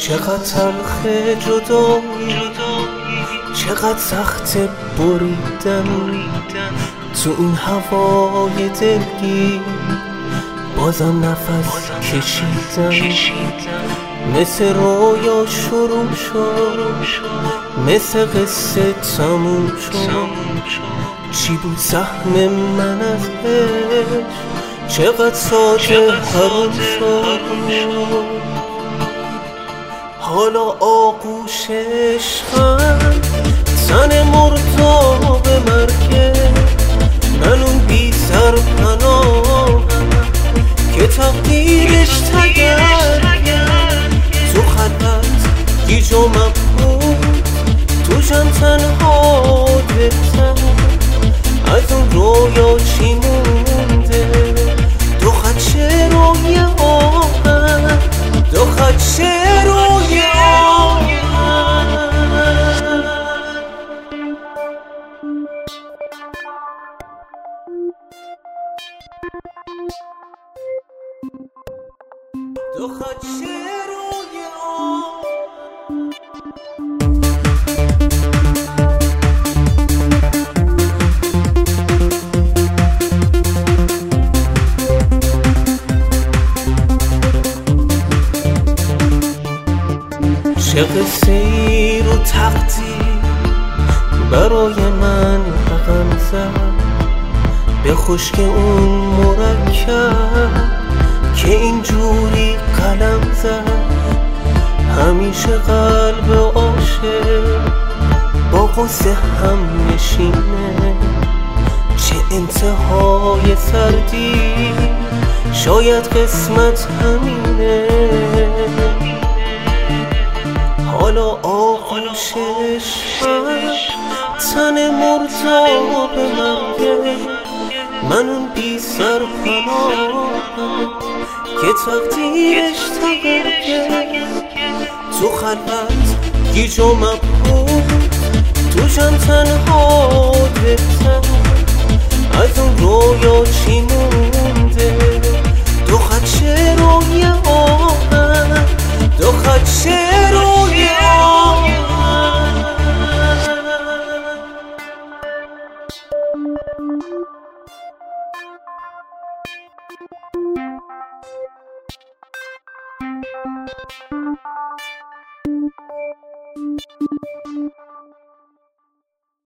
چقدر تلخ جدایی، چقدر سخت بریدن تو این هوای دلگیر، بازم نفس کشیدن. مثل رویا شروع شد، مثل قصه تموم شد. چی بود سهم من از عشق؟ چقدر ساده حروم شد. حالا آغوش عشقم تن مرتاب مرگه، من اون بی سر پناهم که تقدیرش تگرگه. تو خلوت گیج و مبهوت، تو جمع تنها دلتن، از اون رویا چی مونده؟ دو خدشه روی آهن، دو خدشه روی آهن. دو خدشه روی آهن. چه قصه ای رو تقدیر برای من رقم زد، به خشک اون مرکب که اینجوری قلم زد. همیشه قلب عاشق با غصه هم نشینه، چه انتهای سردی، شاید قسمت همینه. حالا آغوش عشقم تن مرتاب مرگه، من اون بی سر پناهم که تقدیرش تغییره. تو خلوت گیج و مبهوت، تو جمع تنها دلتن، از اون رویا چی مونده؟ دو خدشه روی آهن، دو خدشه روی آهن.